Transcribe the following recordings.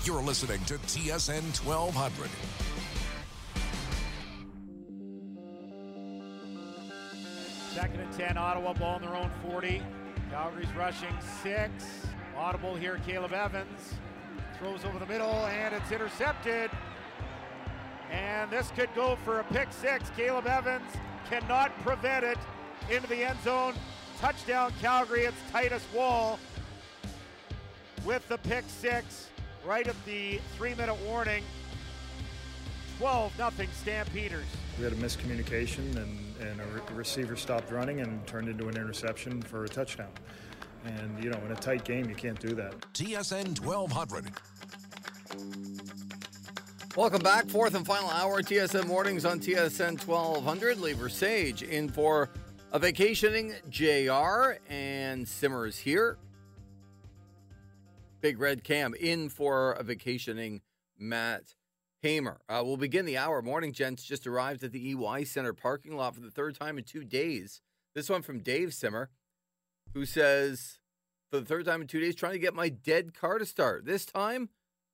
You're listening to TSN 1200. Second and 10, Ottawa ball in their own 40. Calgary's rushing 6. Audible here, Caleb Evans. Throws over the middle, and it's intercepted. And this could go for a pick 6. Caleb Evans cannot prevent it into the end zone. Touchdown Calgary, it's Titus Wall with the pick 6 right at the 3-minute warning. 12-0 Stampeders. We had a miscommunication and a receiver stopped running and turned into an interception for a touchdown. And, in a tight game, you can't do that. TSN 1200. Welcome back. Fourth and final hour, TSN Mornings on TSN 1200. Lee Versage in for a vacationing JR, and Simmers here. Big Red Cam in for a vacationing Matt Hamer. We'll begin the hour. Morning, gents. Just arrived at the EY Center parking lot for the third time in 2 days. This one from Dave Simmer, who says, for the third time in 2 days, trying to get my dead car to start. This time,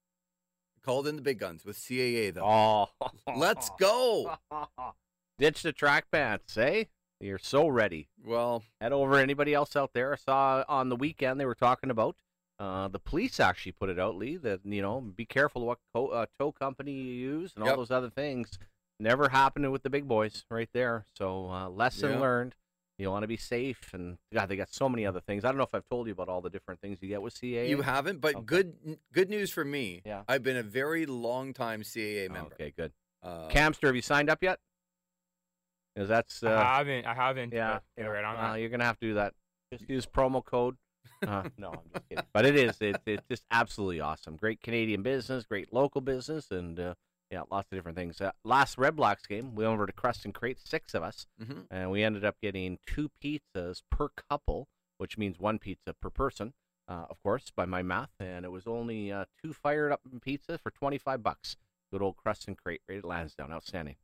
called in the big guns with CAA, though. Oh. Let's go. Ditch the track pants, eh? You're so ready. Well, head over. Anybody else out there? I saw on the weekend they were talking about, the police actually put it out, Lee, that, be careful what tow company you use and all those other things. Never happened with the big boys right there. So lesson learned. You want to be safe, and God, they got so many other things. I don't know if I've told you about all the different things you get with CAA. You haven't, but okay. Good news for me. Yeah. I've been a very long time CAA member. Okay, good. Camster, have you signed up yet? Because that's I haven't. Yeah, right on that. You're gonna have to do that. Just use promo code. No, I'm just kidding. But it's just absolutely awesome. Great Canadian business, great local business, and lots of different things. Last Red Blacks game, we went over to Crust and Crate, 6 of us, and we ended up getting 2 pizzas per couple, which means 1 pizza per person, of course, by my math. And it was only 2 fired up pizza for $25. Good old Crust and Crate right at Lansdowne. Outstanding.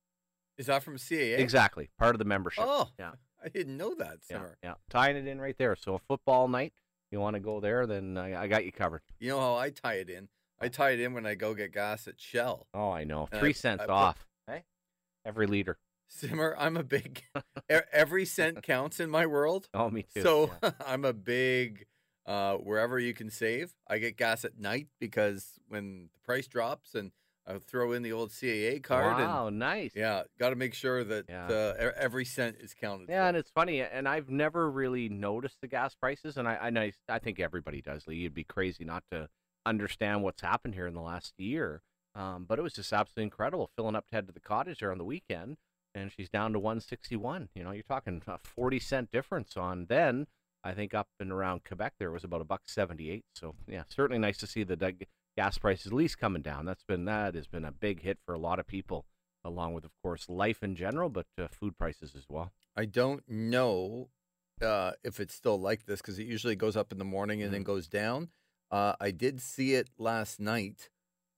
Is that from CAA? Exactly. Part of the membership. Oh, yeah. I didn't know that, Simmer. Yeah. Tying it in right there. So a football night, you want to go there, then I got you covered. You know how I tie it in? I tie it in when I go get gas at Shell. Oh, I know. 3 cents off. Hey? Every liter. Simmer, I'm a big, every cent counts in my world. Oh, me too. So I'm a big, wherever you can save. I get gas at night because when the price drops, and I throw in the old CAA card. Wow, nice. Yeah, got to make sure that every cent is counted. Yeah, and it's funny, and I've never really noticed the gas prices, and I think everybody does, Lee. You'd be crazy not to understand what's happened here in the last year. But it was just absolutely incredible, filling up to head to the cottage there on the weekend, and she's down to 161. You're talking a 40-cent difference on then. I think up and around Quebec there was about $1.78. So, yeah, certainly nice to see the gas prices at least coming down. That has been a big hit for a lot of people, along with, of course, life in general, but food prices as well. I don't know if it's still like this because it usually goes up in the morning and then goes down. I did see it last night.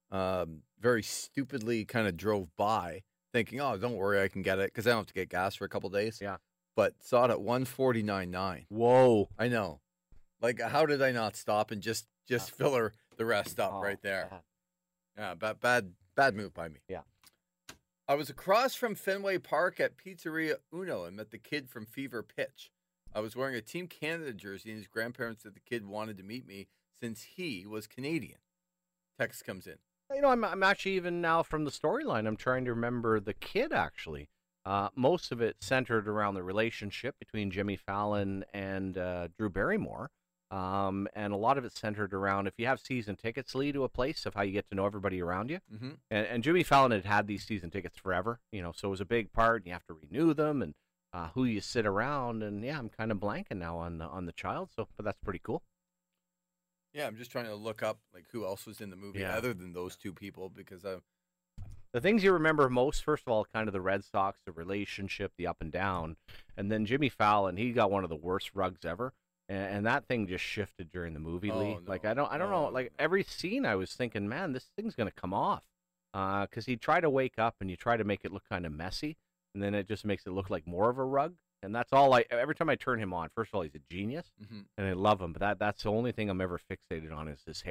Very stupidly kind of drove by thinking, oh, don't worry, I can get it because I don't have to get gas for a couple days. Yeah. But saw it at 149.9. Whoa. I know. Like, how did I not stop and just fill the rest up right there? Yeah, bad move by me. Yeah. I was across from Fenway Park at Pizzeria Uno and met the kid from Fever Pitch. I was wearing a Team Canada jersey, and his grandparents said the kid wanted to meet me since he was Canadian. Text comes in. I'm actually even now from the storyline, I'm trying to remember the kid, actually. Most of it centered around the relationship between Jimmy Fallon and Drew Barrymore. And a lot of it centered around, if you have season tickets, Lee, to a place, of how you get to know everybody around you. Mm-hmm. And Jimmy Fallon had these season tickets forever, so it was a big part, and you have to renew them, and who you sit around. And, yeah, I'm kind of blanking now on the child, but that's pretty cool. Yeah, I'm just trying to look up like who else was in the movie other than those two people, because the things you remember most, first of all, kind of the Red Sox, the relationship, the up and down, and then Jimmy Fallon, he got one of the worst rugs ever, and that thing just shifted during the movie, Lee. No. Like I don't know, like every scene I was thinking, man, this thing's gonna come off, because he tried to wake up and you try to make it look kind of messy, and then it just makes it look like more of a rug. And that's all every time I turn him on, first of all, he's a genius, and I love him. But that's the only thing I'm ever fixated on is his hair.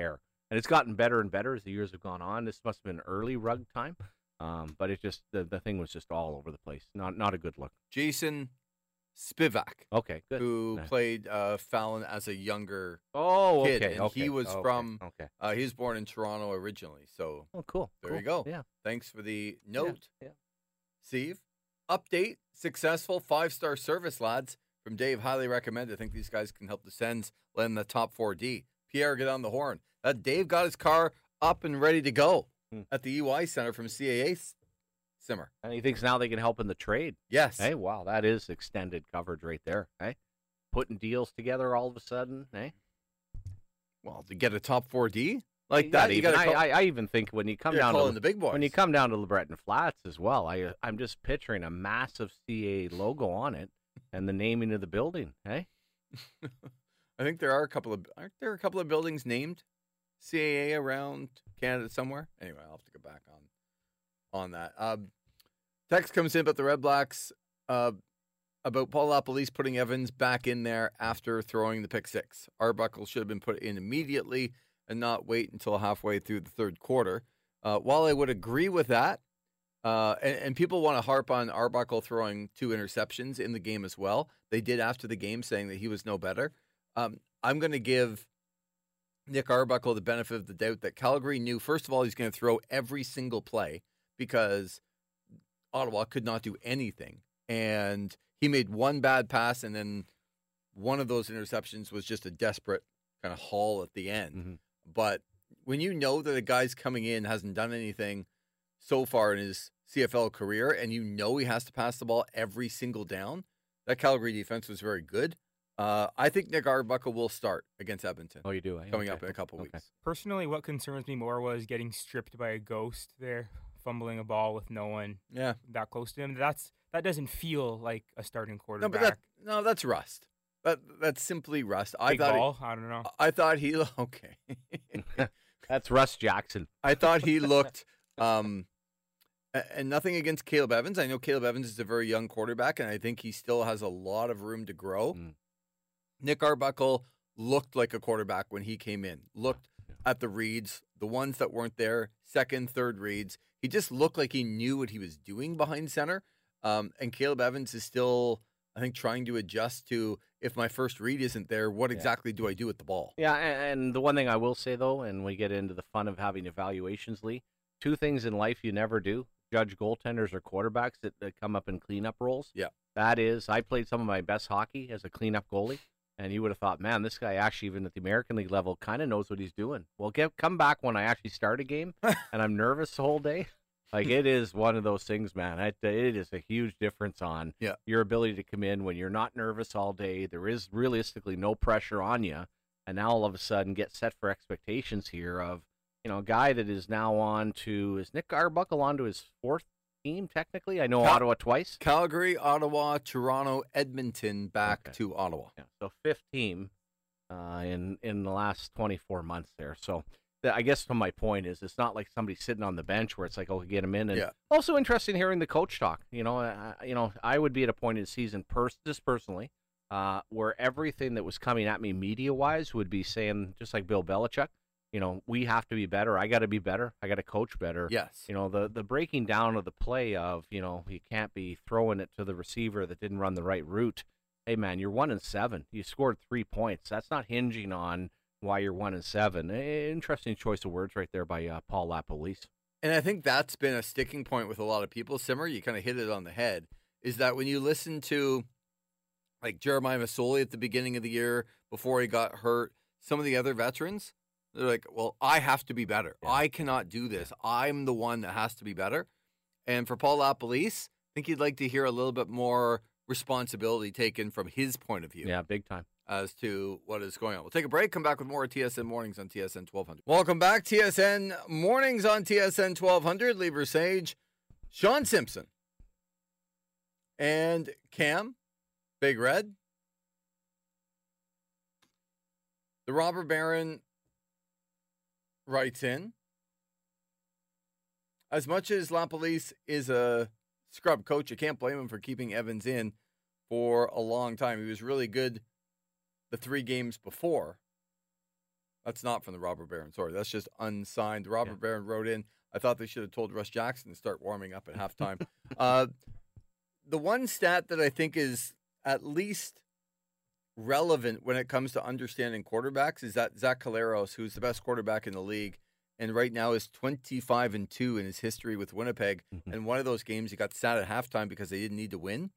And it's gotten better and better as the years have gone on. This must have been early rug time. But it just the thing was just all over the place. Not a good look. Jason Spivak, Okay, good. who Nice. played Fallon as a younger Oh, kid, okay. and okay. he was okay, from. Okay. He was born in Toronto originally, so Oh, cool. there cool. you go. Yeah. Thanks for the note, Yeah. Steve. Update: successful 5-star service, lads. From Dave, highly recommend. I think these guys can help the Sens land the top 4D. Pierre, get on the horn. Dave got his car up and ready to go at the EY Center from CAA Simmer. And he thinks now they can help in the trade. Yes. Hey, wow, that is extended coverage right there. Hey, putting deals together all of a sudden. Hey, Well, to get a top 4D like You that, gotta you even- got to call, I even think when you come you're down calling to the big boys. when you come down to LeBreton Flats as well, I'm just picturing a massive CA logo on it and the naming of the building. Hey, I think there are a couple of aren't there a couple of buildings named CAA around Canada somewhere? Anyway, I'll have to go back on that. Text comes in about the Red Blacks about Paul LaPolice putting Evans back in there after throwing the pick six. Arbuckle should have been put in immediately and not wait until halfway through the third quarter. While I would agree with that, and people want to harp on Arbuckle throwing 2 interceptions in the game as well. They did after the game, saying that he was no better. I'm going to give Nick Arbuckle the benefit of the doubt that Calgary knew, first of all, he's going to throw every single play because Ottawa could not do anything. And he made one bad pass, and then one of those interceptions was just a desperate kind of haul at the end. Mm-hmm. But when you know that a guy's coming in hasn't done anything so far in his CFL career, and you know he has to pass the ball every single down, that Calgary defense was very good. I think Nick Arbuckle will start against Edmonton oh, you do coming up in a couple weeks. Personally, what concerns me more was getting stripped by a ghost there, fumbling a ball with no one Yeah. that close to him. That doesn't feel like a starting No, quarterback. but that's rust. That's simply rust. Big ball. I don't know. I thought he okay. That's Russ Jackson. I thought he looked and nothing against Caleb Evans. I know Caleb Evans is a very young quarterback, and I think he still has a lot of room to grow. Mm. Nick Arbuckle looked like a quarterback when he came in. Looked at the reads, the ones that weren't there, second, third reads. He just looked like he knew what he was doing behind center. And Caleb Evans is still, I think, trying to adjust to, if my first read isn't there, what exactly do I do with the ball? Yeah, and the one thing I will say, though, and we get into the fun of having evaluations, Lee, 2 things in life you never do: judge goaltenders or quarterbacks that come up in cleanup roles. Yeah. That is, I played some of my best hockey as a cleanup goalie, and you would have thought, man, this guy actually, even at the American League level, kind of knows what he's doing. Well, come back when I actually start a game, and I'm nervous the whole day. Like, it is one of those things, man. It is a huge difference on your ability to come in when you're not nervous all day. There is realistically no pressure on you. And now all of a sudden get set for expectations here of, a guy that is now on to, is Nick Arbuckle on to his 4th team, technically? I know Ottawa twice. Calgary, Ottawa, Toronto, Edmonton, back to Ottawa. Yeah, so 5th team in the last 24 months there. So I guess my point is, it's not like somebody sitting on the bench where it's like, oh, get him in. And also interesting hearing the coach talk. I would be at a point in the season, just personally, where everything that was coming at me media-wise would be saying, just like Bill Belichick, we have to be better. I got to be better. I got to coach better. Yes. The breaking down of the play of, you can't be throwing it to the receiver that didn't run the right route. Hey, man, you're 1-7. You scored 3 points. That's not hinging on why you're 1-7. Interesting choice of words right there by Paul LaPolice. And I think that's been a sticking point with a lot of people. Simmer, you kind of hit it on the head, is that when you listen to like Jeremiah Masoli at the beginning of the year before he got hurt, some of the other veterans, they're like, well, I have to be better. Yeah. I cannot do this. I'm the one that has to be better. And for Paul LaPolice, I think he'd like to hear a little bit more responsibility taken from his point of view. Yeah, big time. As to what is going on. We'll take a break, come back with more TSN Mornings on TSN 1200. Welcome back, TSN Mornings on TSN 1200. Lee Sage, Sean Simpson, and Cam, Big Red. The Robber Baron writes in, as much as LaPolice is a scrub coach, you can't blame him for keeping Evans in for a long time. He was really good the 3 games before. That's not from the Robert Barron. Sorry, that's just unsigned. Robert Barron wrote in, I thought they should have told Russ Jackson to start warming up at halftime. The one stat that I think is at least relevant when it comes to understanding quarterbacks is that Zach Collaros, who's the best quarterback in the league, and right now is 25-2 in his history with Winnipeg. And one of those games he got sat at halftime because they didn't need to win.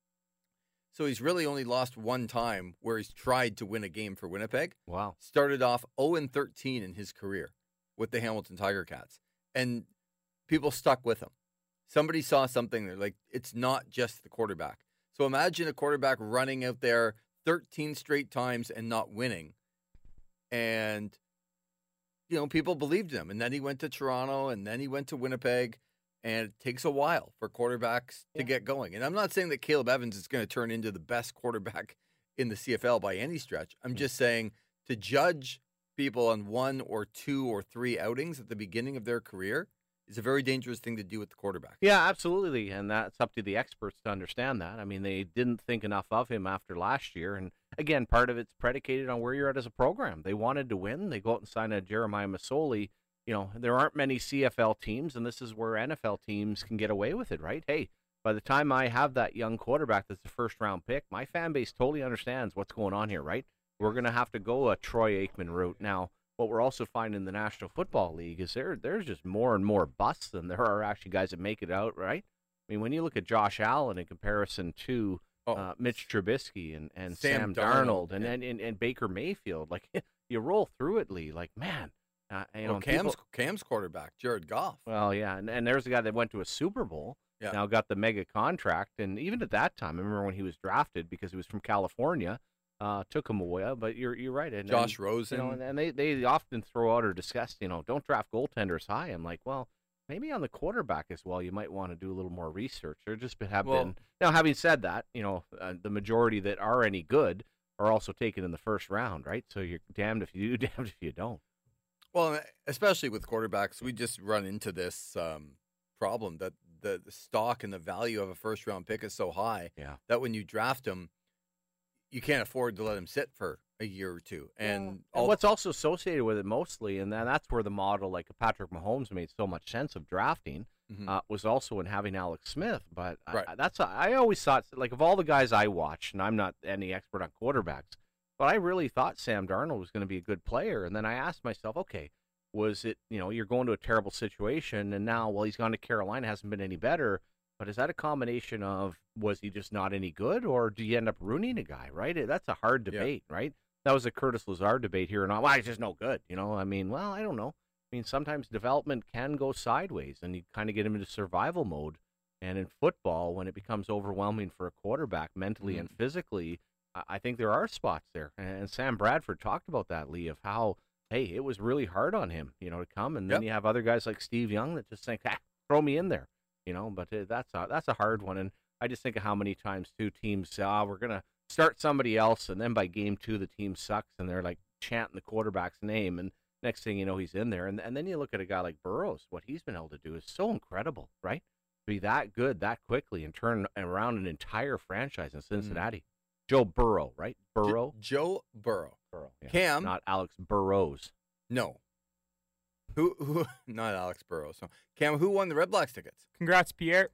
So he's really only lost one time where he's tried to win a game for Winnipeg. Wow. Started off 0-13 in his career with the Hamilton Tiger Cats. And people stuck with him. Somebody saw something there. Like, it's not just the quarterback. So imagine a quarterback running out there 13 straight times and not winning. And, people believed him. And then he went to Toronto, and then he went to Winnipeg. And it takes a while for quarterbacks to get going. And I'm not saying that Caleb Evans is going to turn into the best quarterback in the CFL by any stretch. I'm just saying to judge people on 1 or 2 or 3 outings at the beginning of their career is a very dangerous thing to do with the quarterback. Yeah, absolutely. And that's up to the experts to understand that. I mean, they didn't think enough of him after last year. And again, part of it's predicated on where you're at as a program. They wanted to win. They go out and sign a Jeremiah Masoli. There aren't many CFL teams, and this is where NFL teams can get away with it, right? Hey, by the time I have that young quarterback that's a first-round pick, my fan base totally understands what's going on here, right? We're going to have to go a Troy Aikman route. Now, what we're also finding in the National Football League is there's just more and more busts than there are actually guys that make it out, right? I mean, when you look at Josh Allen in comparison to Mitch Trubisky and Sam Darnold and Baker Mayfield, like, you roll through it, Lee, like, man. Cam's quarterback, Jared Goff. Well, yeah, and there's a guy that went to a Super Bowl, now got the mega contract, and even at that time, I remember when he was drafted because he was from California, took him away. But you're right, and Josh Rosen, and they often throw out or discuss, don't draft goaltenders high. I'm like, well, maybe on the quarterback as well, you might want to do a little more research. There just have been. Now, having said that, the majority that are any good are also taken in the first round, right? So you're damned if you do, damned if you don't. Well, especially with quarterbacks, we just run into this problem that the stock and the value of a first-round pick is so high that when you draft them, you can't afford to let them sit for a year or two. And what's also associated with it mostly, and that's where the model like Patrick Mahomes made so much sense of drafting, was also in having Alex Smith. But I always thought, like, of all the guys I watch, and I'm not any expert on quarterbacks, but I really thought Sam Darnold was going to be a good player. And then I asked myself, okay, was it, you're going to a terrible situation, and now, well, he's gone to Carolina, hasn't been any better. But is that a combination of, was he just not any good, or do you end up ruining a guy, right? That's a hard debate, right? That was a Curtis Lazard debate here, and well, he's just no good, I mean, well, I don't know. I mean, sometimes development can go sideways, and you kind of get him into survival mode. And in football, when it becomes overwhelming for a quarterback mentally and physically, I think there are spots there. And Sam Bradford talked about that, Lee, of how, hey, it was really hard on him, to come. And then you have other guys like Steve Young that just think, throw me in there, but that's a hard one. And I just think of how many times two teams say, we're going to start somebody else. And then by game 2, the team sucks and they're like chanting the quarterback's name. And next thing you know, he's in there. And then you look at a guy like Burrows, what he's been able to do is so incredible, right? To be that good that quickly and turn around an entire franchise in Cincinnati. Joe Burrow, right? Burrow? Joe Burrow. Yeah. Cam. Not Alex Burrows. No. Who? Not Alex Burrows. So, Cam, who won the Red Blacks tickets? Congrats, Pierre.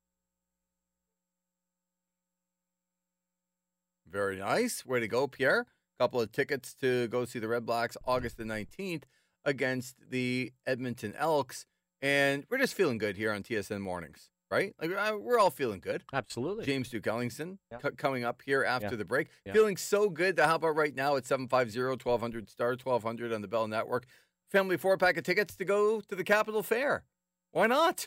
Very nice. Way to go, Pierre. Couple of tickets to go see the Red Blacks August the 19th against the Edmonton Elks. And we're just feeling good here on TSN Mornings, right? Like, we're all feeling good. Absolutely. James Duke Ellingson coming up here after the break. Feeling so good that how about right now at 750-1200 star 1200 on the Bell Network. Family 4-pack of tickets to go to the Capitol Fair. Why not?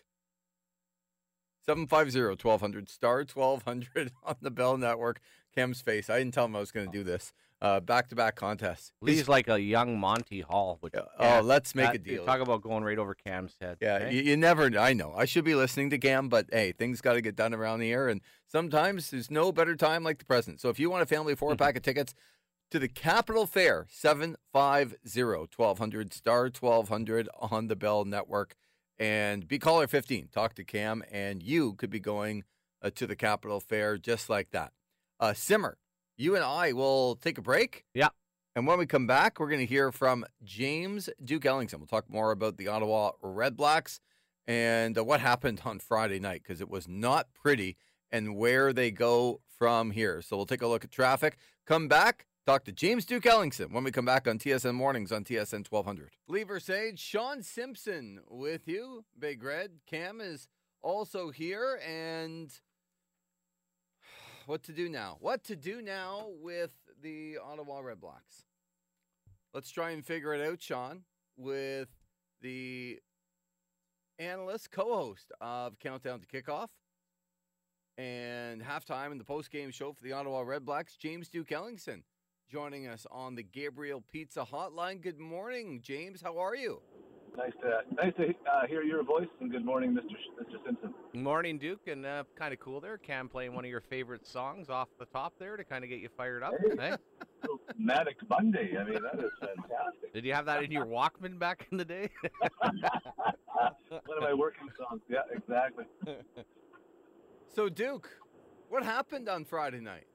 750-1200 star 1200 on the Bell Network. Cam's face. I didn't tell him I was going to do this. Back-to-back contests. He's like a young Monty Hall. Which, let's make a deal. Talk about going right over Cam's head. Yeah, okay? you never know. I know. I should be listening to Cam, but hey, things got to get done around the air, and sometimes there's no better time like the present. So if you want a family 4-pack of tickets to the Capitol Fair, 750-1200 star 1200 on the Bell Network, and be caller 15. Talk to Cam, and you could be going to the Capitol Fair just like that. Simmer, you and I will take a break. Yeah. And when we come back, we're going to hear from James Duke Ellingson. We'll talk more about the Ottawa Red Blacks and what happened on Friday night, because it was not pretty, and where they go from here. So we'll take a look at traffic, come back, talk to James Duke Ellingson when we come back on TSN Mornings on TSN 1200. Lee Versage, Sean Simpson with you. Big Red. Cam is also here. And what to do now? What to do now with the Ottawa Red Blacks? Let's try and figure it out, Sean, with the analyst, co-host of Countdown to Kickoff and halftime in the post-game show for the Ottawa Red Blacks, James Duke Ellingson, joining us on the Gabriel Pizza Hotline. Good morning, James. How are you? Nice to hear your voice, and good morning, Mr. Simpson. Morning, Duke, and kind of cool there. Cam playing one of your favorite songs off the top there to kind of get you fired up. Hey? Manic Monday. I mean, that is fantastic. Did you have that in your Walkman back in the day? One of my working songs. Yeah, exactly. So, Duke, what happened on Friday night?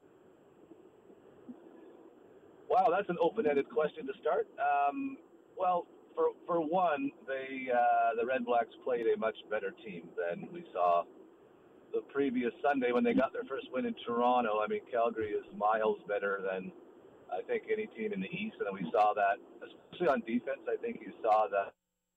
Wow, that's an open-ended question to start. Well, for one, the Red Blacks played a much better team than we saw the previous Sunday when they got their first win in Toronto. I mean, Calgary is miles better than I think any team in the East, and we saw that, especially on defense. I think you saw that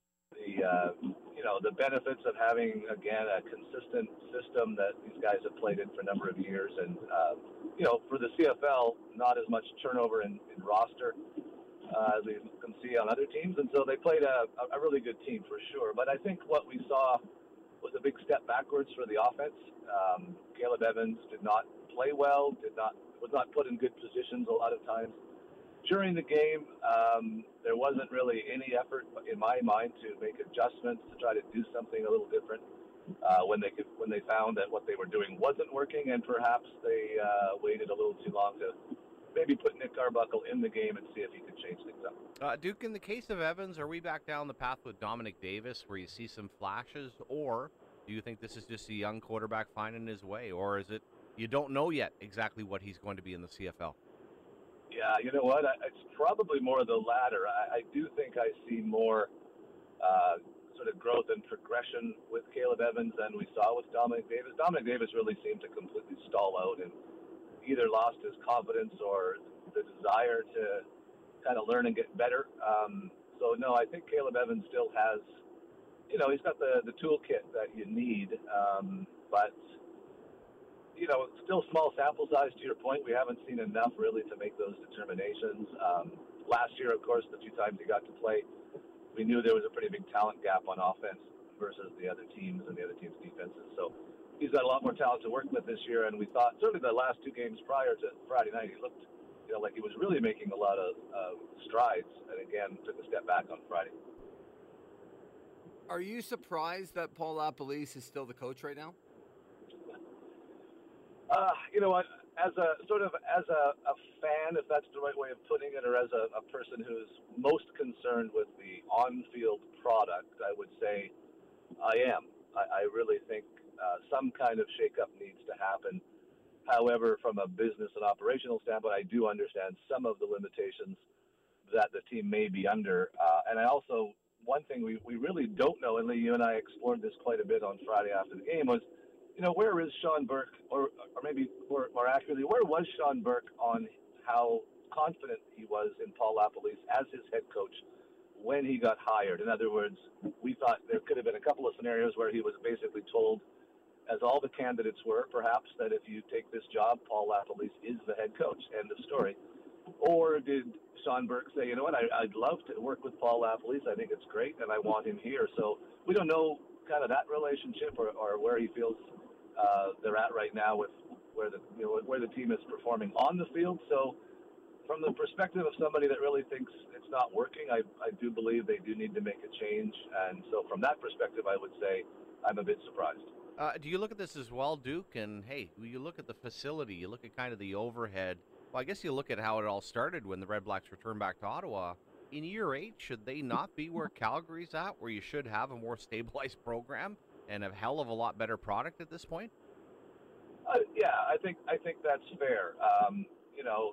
the benefits of having, again, a consistent system that these guys have played in for a number of years, and for the CFL, not as much turnover in roster as we can see on other teams, and so they played a really good team for sure. But I think what we saw was a big step backwards for the offense. Caleb Evans did not play well, was not put in good positions a lot of times during the game. There wasn't really any effort in my mind to make adjustments to try to do something a little different when they found that what they were doing wasn't working, and perhaps they waited a little too long to maybe put Nick Arbuckle in the game and see if he could change things up. Duke, in the case of Evans, are we back down the path with Dominic Davis where you see some flashes, or do you think this is just a young quarterback finding his way, or is it you don't know yet exactly what he's going to be in the CFL? Yeah, you know what? It's probably more the latter. I do think I see more sort of growth and progression with Caleb Evans than we saw with Dominic Davis. Dominic Davis really seemed to completely stall out and either lost his confidence or the desire to kind of learn and get better. So, no, I think Caleb Evans still has, he's got the toolkit that you need, but still small sample size to your point. We haven't seen enough really to make those determinations. Last year, of course, the 2 times he got to play, we knew there was a pretty big talent gap on offense versus the other teams and the other teams' defenses. So he's got a lot more talent to work with this year, and we thought certainly the last 2 games prior to Friday night, he looked like he was really making a lot of strides, and again, took a step back on Friday. Are you surprised that Paul LaPolice is still the coach right now? You know what? As a fan, if that's the right way of putting it, or as a person who's most concerned with the on-field product, I would say I am. I really think some kind of shakeup needs to happen. However, from a business and operational standpoint, I do understand some of the limitations that the team may be under. And I also, one thing we really don't know, and Lee, you and I explored this quite a bit on Friday after the game, was where is Sean Burke, or maybe more accurately, where was Sean Burke on how confident he was in Paul LaPolice as his head coach when he got hired? In other words, we thought there could have been a couple of scenarios where he was basically told, as all the candidates were, perhaps, that if you take this job, Paul LaPolice is the head coach, end of story. Or did Sean Burke say, you know what, I'd love to work with Paul LaPolice, I think it's great, and I want him here. So we don't know kind of that relationship or where he feels they're at right now with where the team is performing on the field. So from the perspective of somebody that really thinks it's not working, I do believe they do need to make a change. And so from that perspective, I would say I'm a bit surprised. Do you look at this as well, Duke? And, hey, you look at the facility, you look at kind of the overhead. Well, I guess you look at how it all started when the Red Blacks returned back to Ottawa. In year 8, should they not be where Calgary's at, where you should have a more stabilized program and a hell of a lot better product at this point? Yeah, I think that's fair.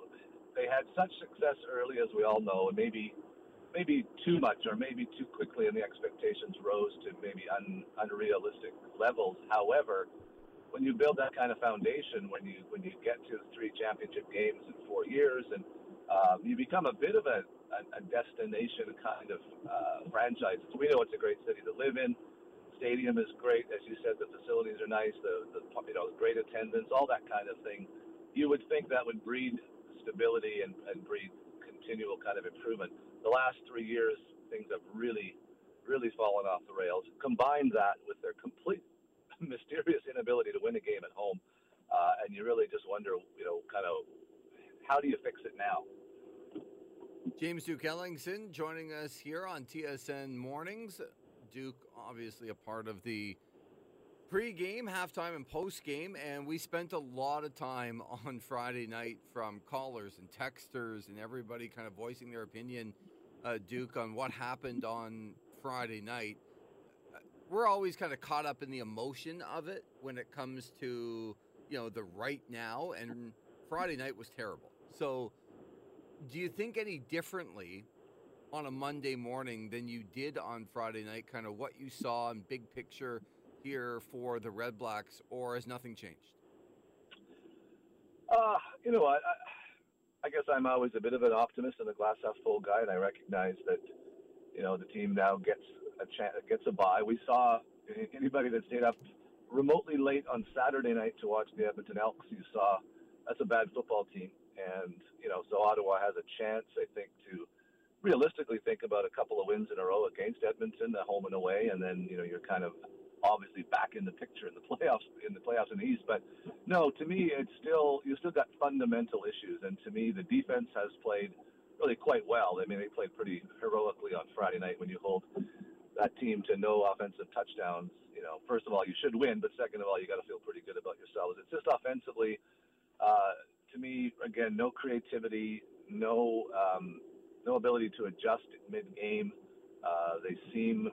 they had such success early, as we all know, and maybe too much or maybe too quickly, and the expectations rose to maybe unrealistic levels. However, when you build that kind of foundation, when you get to 3 championship games in 4 years, and you become a bit of a destination kind of franchise. We know it's a great city to live in. Stadium is great, as you said. The facilities are nice. The great attendance, all that kind of thing. You would think that would breed stability and breed continual kind of improvement. The last 3 years, things have really, really fallen off the rails. Combine that with their complete mysterious inability to win a game at home, and you really just wonder, kind of, how do you fix it now? James Duke Ellingson joining us here on TSN Mornings. Duke, obviously a part of the pre-game, halftime, and post-game, and we spent a lot of time on Friday night from callers and texters and everybody kind of voicing their opinion, Duke, on what happened on Friday night. We're always kind of caught up in the emotion of it when it comes to, the right now, and Friday night was terrible. So do you think any differently on a Monday morning than you did on Friday night, kind of what you saw in big picture here for the Red Blacks, or has nothing changed? You know what? I guess I'm always a bit of an optimist and a glass half full guy, and I recognize that, the team now gets a bye. We saw anybody that stayed up remotely late on Saturday night to watch the Edmonton Elks. You saw that's a bad football team, and so Ottawa has a chance, I think, to realistically think about a couple of wins in a row against Edmonton, at home and away, and then you're kind of obviously back in the picture in the playoffs in the East. But no, to me, you still got fundamental issues, and to me, the defense has played really quite well. I mean, they played pretty heroically on Friday night. When you hold that team to no offensive touchdowns, first of all, you should win, but second of all, you got to feel pretty good about yourselves. It's just offensively, to me, again, no creativity, no ability to adjust mid-game. They seem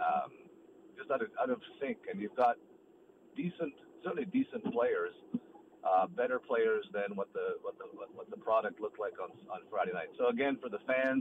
just out of sync, and you've got certainly decent players, better players than what the product looked like on Friday night. So again, for the fans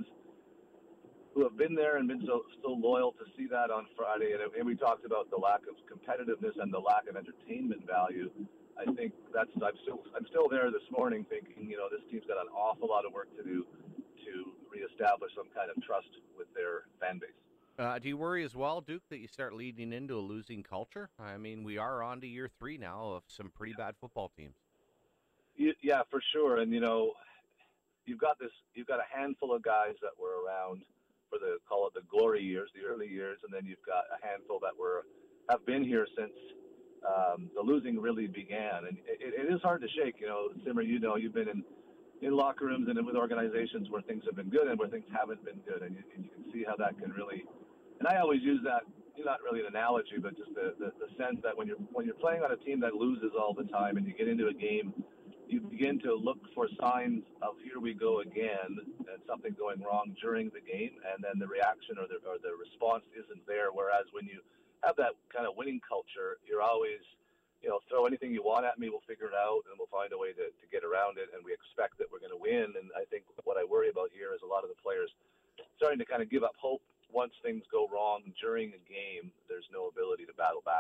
who have been there and been so loyal to see that on Friday, and we talked about the lack of competitiveness and the lack of entertainment value. I think I'm still there this morning thinking, this team's got an awful lot of work to do to reestablish some kind of trust with their fan base. Do you worry as well, Duke, that you start leading into a losing culture? I mean, we are on to year 3 now of some pretty bad football teams. Yeah, for sure. And you've got a handful of guys that were around for the glory years, the early years, and then you've got a handful that have been here since the losing really began. And it is hard to shake. Simmer, you've been in locker rooms and with organizations where things have been good and where things haven't been good, and you can see how that can really. And I always use that, not really an analogy, but just the sense that when you're playing on a team that loses all the time and you get into a game, you begin to look for signs of here we go again and something going wrong during the game, and then the reaction or the response isn't there. Whereas when you have that kind of winning culture, you're always, throw anything you want at me, we'll figure it out, and we'll find a way to get around it, and we expect that we're going to win. And I think what I worry about here is a lot of the players starting to kind of give up hope. Once things go wrong during a game, there's no ability to battle back.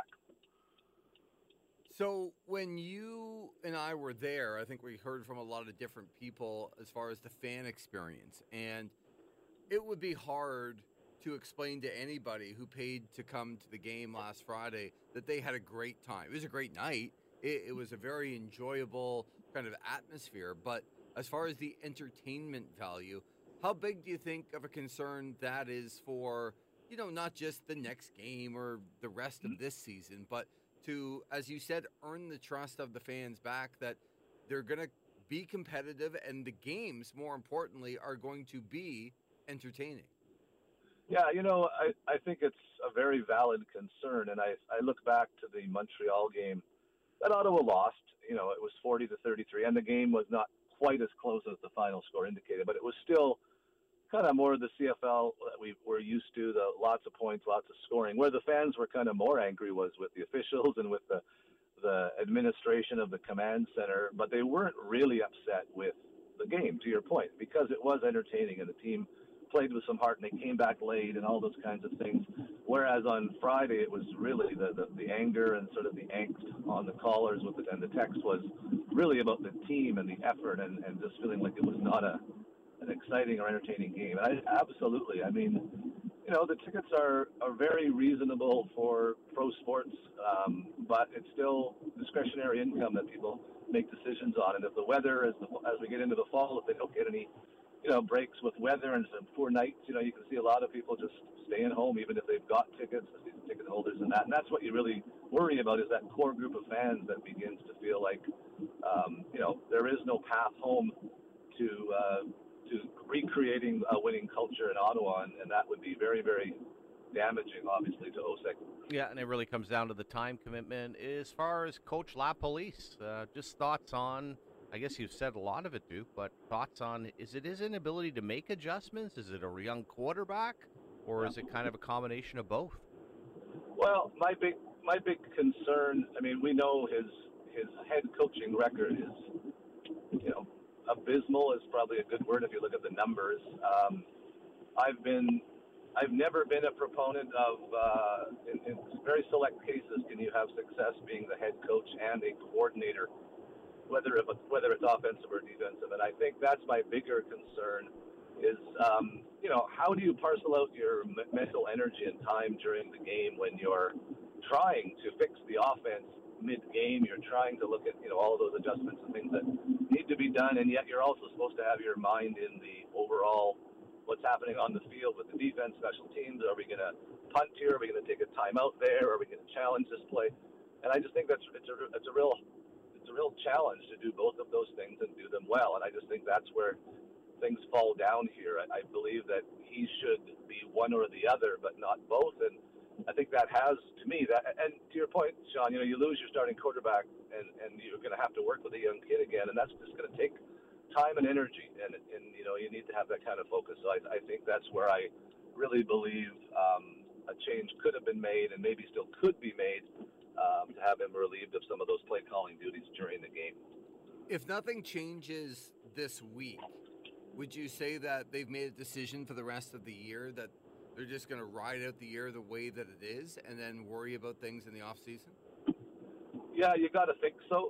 So when you and I were there, I think we heard from a lot of different people as far as the fan experience, and it would be hard to explain to anybody who paid to come to the game last Friday that they had a great time. It was a great night. It was a very enjoyable kind of atmosphere. But as far as the entertainment value, how big do you think of a concern that is for, not just the next game or the rest of this season, but to, as you said, earn the trust of the fans back, that they're going to be competitive and the games, more importantly, are going to be entertaining? Yeah, I think it's a very valid concern, and I look back to the Montreal game that Ottawa lost. It was 40-33, and the game was not quite as close as the final score indicated, but it was still kind of more of the CFL that we were used to, the lots of points, lots of scoring. Where the fans were kind of more angry was with the officials and with the administration of the command center, but they weren't really upset with the game, to your point, because it was entertaining and the team played with some heart and they came back late and all those kinds of things. Whereas on Friday, it was really the anger and sort of the angst on the callers with it, and the text was really about the team and the effort and just feeling like it was not an exciting or entertaining game. And absolutely, I mean, you know, the tickets are very reasonable for pro sports, but it's still discretionary income that people make decisions on. And if the weather, as we get into the fall, if they don't get any, you know, breaks with weather and some poor nights, you know, you can see a lot of people just staying home, even if they've got tickets, the season ticket holders and that. And that's what you really worry about, is that core group of fans that begins to feel like, you know, there is no path home to recreating a winning culture in Ottawa, and that would be very, very damaging, obviously, to OSEC. Yeah, and it really comes down to the time commitment. As far as Coach LaPolice, just thoughts on, I guess you've said a lot of it, Duke, but thoughts on, is it his inability to make adjustments? Is it a young quarterback? Or is it kind of a combination of both? Well, my big concern, I mean, we know his head coaching record is, you know, abysmal is probably a good word if you look at the numbers. I've never been a proponent of, in very select cases, can you have success being the head coach and a coordinator, whether it's offensive or defensive. And I think that's my bigger concern is, you know, how do you parcel out your mental energy and time during the game when you're trying to fix the offense mid-game, you're trying to look at, you know, all of those adjustments and things that need to be done, and yet you're also supposed to have your mind in the overall what's happening on the field with the defense, special teams. Are we going to punt here? Are we going to take a timeout there? Are we going to challenge this play? And I just think it's a real challenge to do both of those things and do them well. And I just think that's where things fall down here. I believe that he should be one or the other, but not both. And I think that has, to me, that, and to your point, Sean, you know, you lose your starting quarterback and you're going to have to work with a young kid again, and that's just going to take time and energy, and you know, you need to have that kind of focus. So I think that's where I really believe a change could have been made and maybe still could be made to have him relieved of some of those play calling duties during the game. If nothing changes this week, would you say that they've made a decision for the rest of the year that they're just going to ride out the year the way that it is and then worry about things in the off season? Yeah, you got to think so.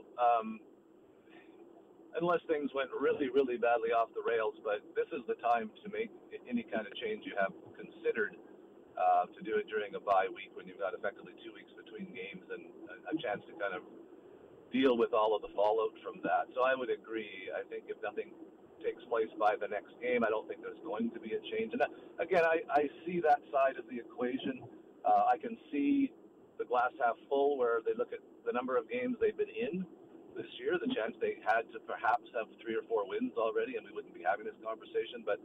Unless things went really, really badly off the rails, but this is the time to make any kind of change you have considered to do it during a bye week when you've got effectively 2 weeks between games and a chance to kind of deal with all of the fallout from that. So I would agree. I think if nothing takes place by the next game, I don't think there's going to be a change. And again, I see that side of the equation. I can see the glass half full where they look at the number of games they've been in this year, the chance they had to perhaps have 3 or 4 wins already, and we wouldn't be having this conversation. But,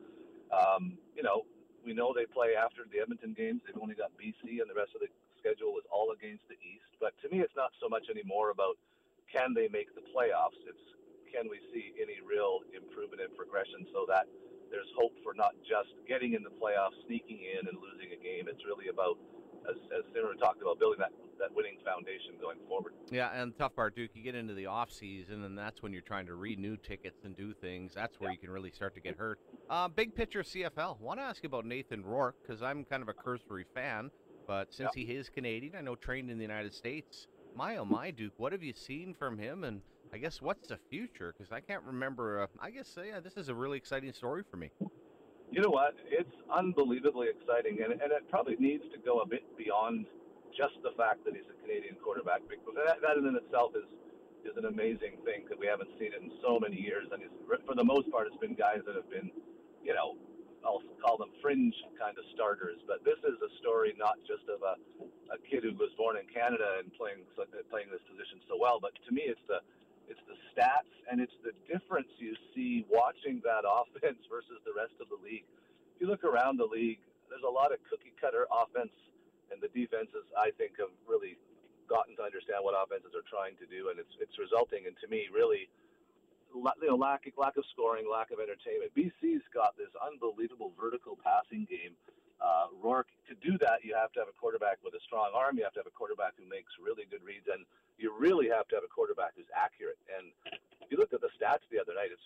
you know, we know they play after the Edmonton games. They've only got BC, and the rest of the schedule is all against the East. But to me, it's not so much anymore about can they make the playoffs. It's can we see any real improvement and progression so that there's hope for not just getting in the playoffs, sneaking in, and losing a game. It's really about, as Simmer talked about, building that winning foundation going forward. Yeah, and the tough part, Duke, you get into the off season, and that's when you're trying to renew tickets and do things. That's where you can really start to get hurt. Big picture CFL. I want to ask you about Nathan Rourke, because I'm kind of a cursory fan, but since he is Canadian, I know trained in the United States. My, oh my, Duke, what have you seen from him, and I guess what's the future? Because I can't remember. I guess, yeah, this is a really exciting story for me. You know what? It's unbelievably exciting, and it probably needs to go a bit beyond just the fact that he's a Canadian quarterback. Because that in itself is an amazing thing that we haven't seen it in so many years. And for the most part, it's been guys that have been, you know, I'll call them fringe kind of starters. But this is a story not just of a kid who was born in Canada and playing this position so well, but to me, it's the stats and it's the difference you see watching that offense versus the rest of the league. If you look around the league, there's a lot of cookie-cutter offense, and the defenses, I think, have really gotten to understand what offenses are trying to do, and it's resulting in, to me, really, you know, lack of scoring, lack of entertainment. BC's got this unbelievable vertical passing game. Rourke, to do that, you have to have a quarterback with a strong arm. You have to have a quarterback who makes really good reads, and you really have to have a quarterback who's accurate. And if you looked at the stats the other night, it's just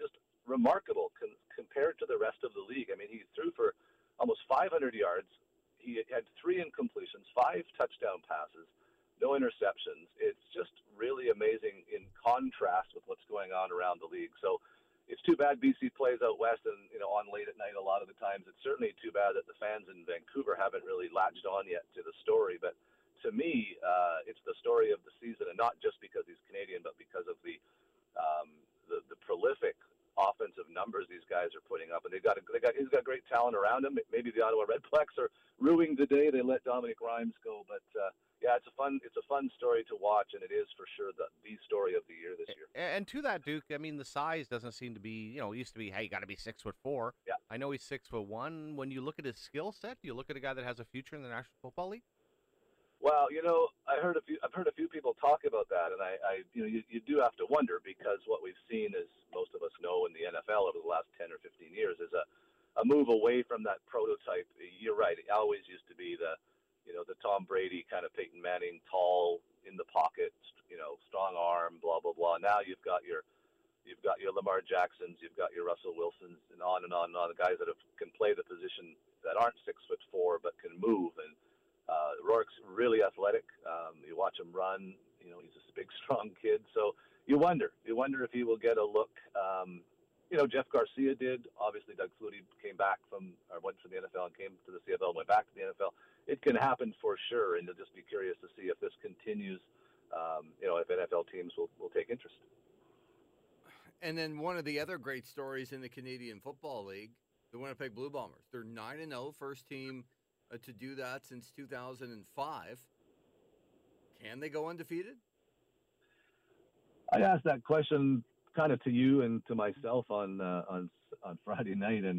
remarkable compared to the rest of the league. I mean, he threw for almost 500 yards. He had 3 incompletions, 5 touchdown passes, no interceptions. It's just really amazing in contrast with what's going on around the league. So it's too bad BC plays out west and, on late at night a lot of the times. It's certainly too bad that the fans in Vancouver haven't really latched on yet to the story. But to me, it's the story of the season, and not just because he's Canadian, but because of the prolific offensive numbers these guys are putting up, and he's got great talent around him. Maybe the Ottawa Redblacks are ruining the day they let Dominic Rhymes go, but it's a fun story to watch, and it is for sure the story of the year this year. And to that, Duke, I mean, the size doesn't seem to be, it used to be, hey, you got to be 6'4". Yeah, I know he's 6'1". When you look at his skill set, do you look at a guy that has a future in the National Football League? Well, I've heard a few people talk about that, and you do have to wonder, because what we've seen, as most of us know, in the NFL over the last 10 or 15 years, is a move away from that prototype. You're right; it always used to be the Tom Brady kind of Peyton Manning, tall in the pocket, strong arm, blah blah blah. Now you've got your Lamar Jacksons, you've got your Russell Wilsons, and on and on and on. The guys that can play the position that aren't 6'4" but can move. And Rourke's really athletic. You watch him run. He's a big, strong kid. So you wonder if he will get a look. Jeff Garcia did. Obviously, Doug Flutie went from the NFL and came to the CFL and went back to the NFL. It can happen for sure, and you'll just be curious to see if this continues. If NFL teams will take interest. And then one of the other great stories in the Canadian Football League, the Winnipeg Blue Bombers. They're 9-0, first team to do that since 2005. Can they go undefeated? I asked that question kind of to you and to myself on Friday night, and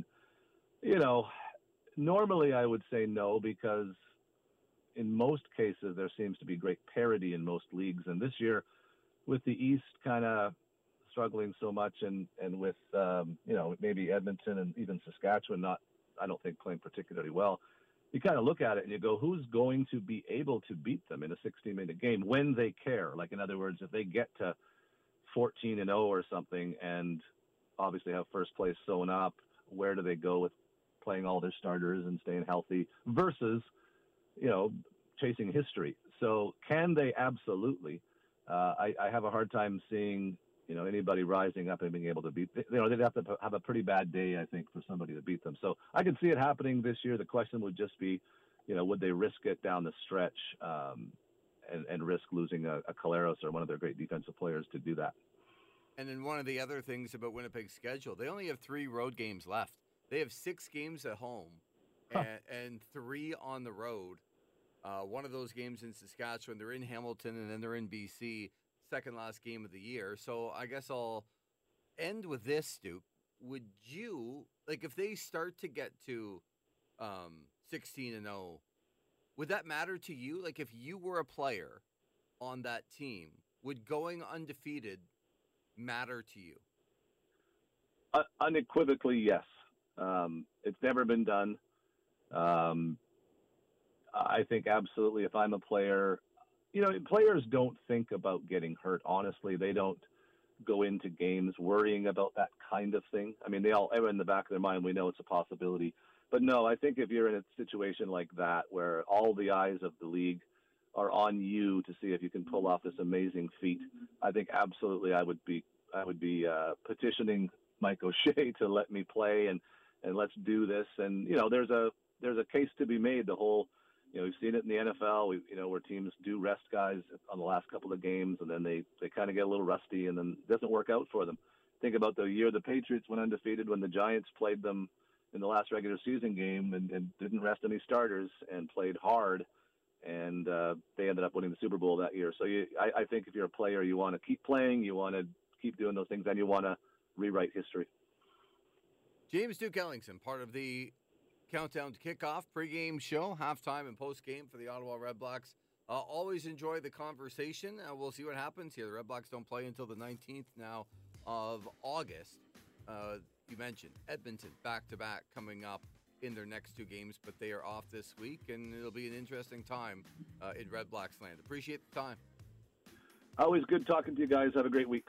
normally I would say no, because in most cases there seems to be great parity in most leagues, and this year with the East kind of struggling so much, and with maybe Edmonton and even Saskatchewan I don't think playing particularly well. You kind of look at it and you go, who's going to be able to beat them in a 60-minute game when they care? Like, in other words, if they get to 14-0 or something and obviously have first place sewn up, where do they go with playing all their starters and staying healthy versus, chasing history? So can they? Absolutely. I have a hard time seeing, anybody rising up and being able to beat. They'd have to have a pretty bad day, I think, for somebody to beat them. So I can see it happening this year. The question would just be, would they risk it down the stretch and risk losing a Caleros or one of their great defensive players to do that? And then one of the other things about Winnipeg's schedule, they only have 3 road games left. They have 6 games at home and 3 on the road. One of those games in Saskatchewan. They're in Hamilton, and then they're in BC. Second last game of the year. So I guess I'll end with this, Stu. Would you, if they start to get to 16-0, would that matter to you? Like, if you were a player on that team, would going undefeated matter to you? Unequivocally, yes. It's never been done. I think absolutely, if I'm a player, players don't think about getting hurt. Honestly, they don't go into games worrying about that kind of thing. I mean, everyone in the back of their mind, we know it's a possibility. But no, I think if you're in a situation like that, where all the eyes of the league are on you to see if you can pull off this amazing feat, I think absolutely I would be petitioning Mike O'Shea to let me play and let's do this. And there's a case to be made. The whole, we've seen it in the NFL. Where teams do rest guys on the last couple of games, and then they kind of get a little rusty, and then it doesn't work out for them. Think about the year the Patriots went undefeated when the Giants played them in the last regular season game and didn't rest any starters and played hard, and they ended up winning the Super Bowl that year. So I think if you're a player, you want to keep playing, you want to keep doing those things, and you want to rewrite history. James Duke Ellingson, part of the Countdown to Kickoff pregame show, halftime and postgame for the Ottawa Redblacks. Always enjoy the conversation. We'll see what happens here. The Redblacks don't play until the 19th now of August. You mentioned Edmonton back-to-back coming up in their next 2 games, but they are off this week, and it'll be an interesting time in Redblacks land. Appreciate the time. Always good talking to you guys. Have a great week.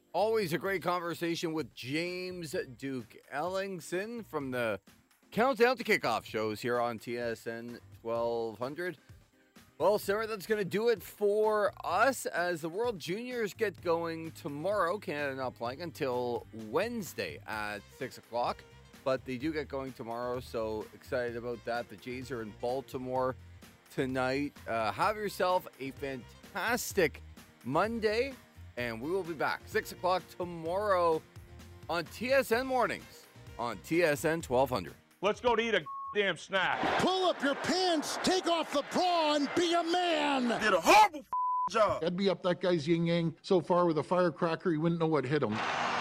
Always a great conversation with James Duke Ellingson from the Countdown to Kickoff shows here on TSN 1200. Well, Sarah, that's going to do it for us as the World Juniors get going tomorrow. Canada not playing until Wednesday at 6 o'clock, but they do get going tomorrow, so excited about that. The Jays are in Baltimore tonight. Have yourself a fantastic Monday, and we will be back 6 o'clock tomorrow on TSN Mornings on TSN 1200. Let's go to eat a damn snack. Pull up your pants, take off the bra, and be a man. Did a horrible job. I'd be up that guy's yin-yang so far with a firecracker he wouldn't know what hit him.